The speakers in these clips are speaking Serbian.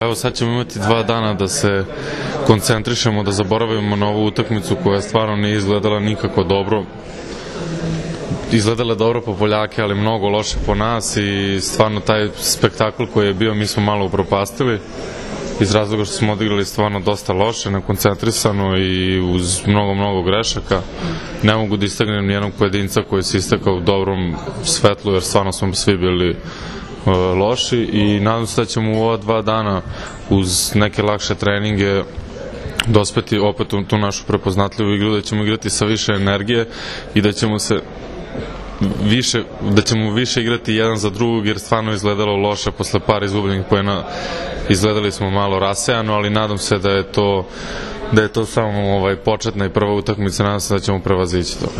Evo sad ćemo imati 2 dana da se koncentrišemo, da zaboravimo na ovu utakmicu koja stvarno nije izgledala nikako dobro. Izgledala je dobro po Poljake, ali mnogo loše po nas i stvarno taj spektakl koji je bio mi smo malo upropastili iz razloga što smo odigrali stvarno dosta loše, nekoncentrisano i uz mnogo grešaka. Ne mogu da istaknem nijednog pojedinca koji se istakao u dobrom svetlu, jer stvarno smo svi bili loši i nadam se da ćemo u ova 2 dana uz neke lakše treninge dospeti opet u tu našu prepoznatljivu igru, da ćemo igrati sa više energije i da ćemo više igrati jedan za drugog, jer stvarno izgledalo loše posle par izgubljenih poena. Izgledali smo malo rasejano, ali nadam se da je to samo početna i prva utakmica, nadam se da ćemo prevazići to.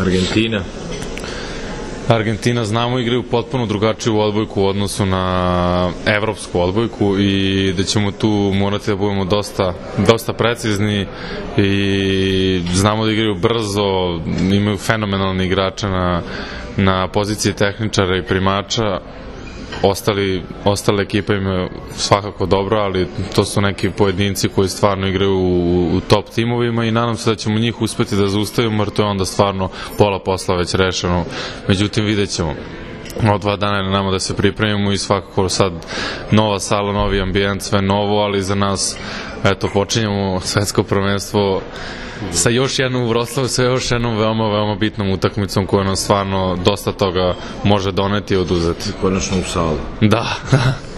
Argentina, znamo, igraju potpuno drugačiju odbojku u odnosu na evropsku odbojku i da ćemo tu morati da budemo dosta precizni i znamo da igraju brzo, imaju fenomenalni igrače na poziciji tehničara i primača. Ostale ekipe imaju svakako dobro, ali to su neki pojedinci koji stvarno igraju u top timovima i nadam se da ćemo njih uspeti da zaustavimo, jer to je onda stvarno pola posla već rešeno. Međutim, vidjet ćemo. Od 2 dana je na nama da se pripremimo i svakako sad nova sala, novi ambijent, sve novo, ali za nas, eto, počinjemo svetsko prvenstvo sa još jednom u Vroclavu, sa još jednom veoma bitnom utakmicom koja nam stvarno dosta toga može doneti i oduzeti. Konačno u salu. Da.